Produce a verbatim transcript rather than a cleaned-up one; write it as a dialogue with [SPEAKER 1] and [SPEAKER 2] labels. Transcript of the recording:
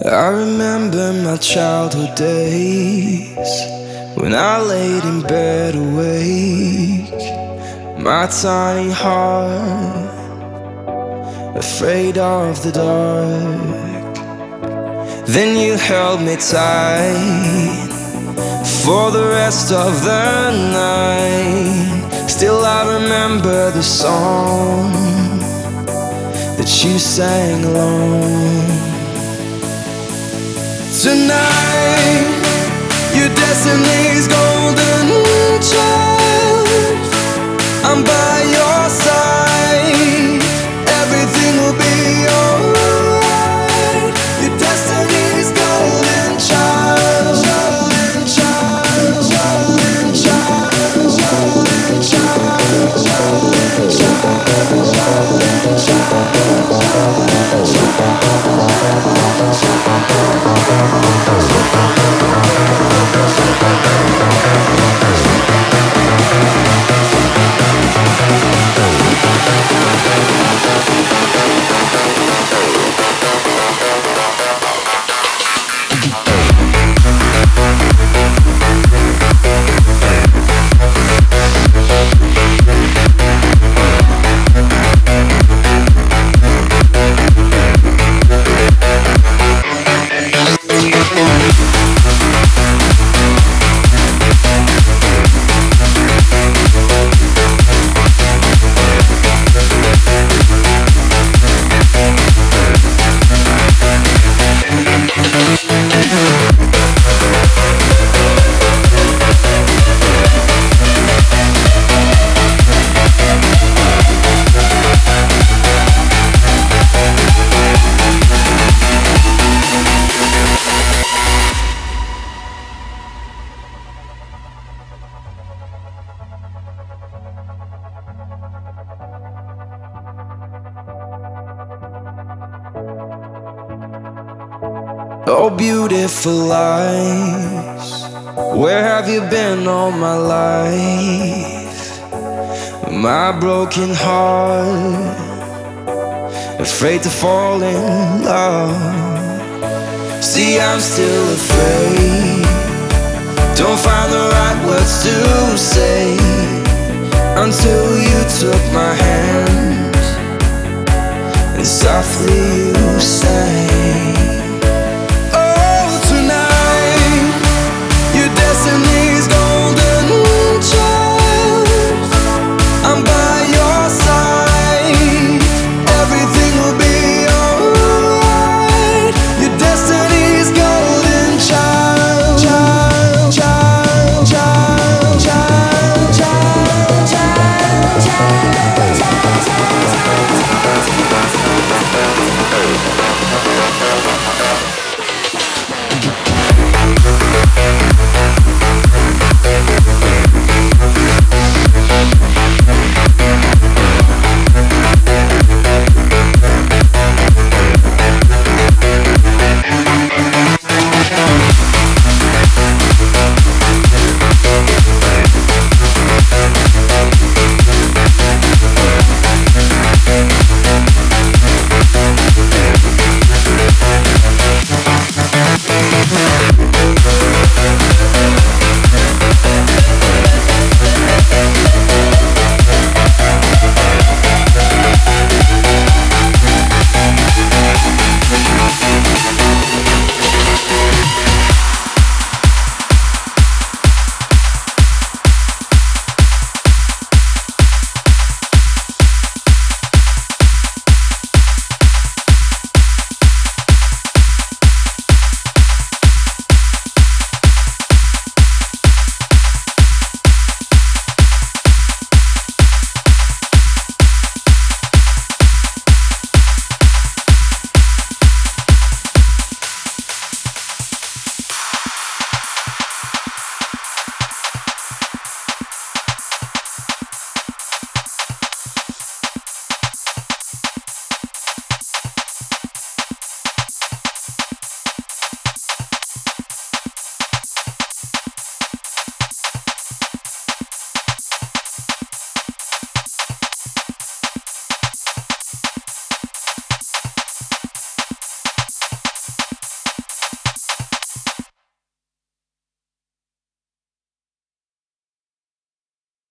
[SPEAKER 1] I remember my childhood days when I laid in bed awake, my tiny heart afraid of the dark. Then you held me tight for the rest of the night. Still I remember the song that you sang alone. Tonight, your destiny's golden child. I'm by your side. Everything will be alright. Your destiny's golden child. Golden child. Golden child. Golden child. Golden Oh, beautiful eyes, where have you been all my life? My broken heart, afraid to fall in love. See, I'm still afraid, don't find the right words to say, until you took my hand and softly you sang.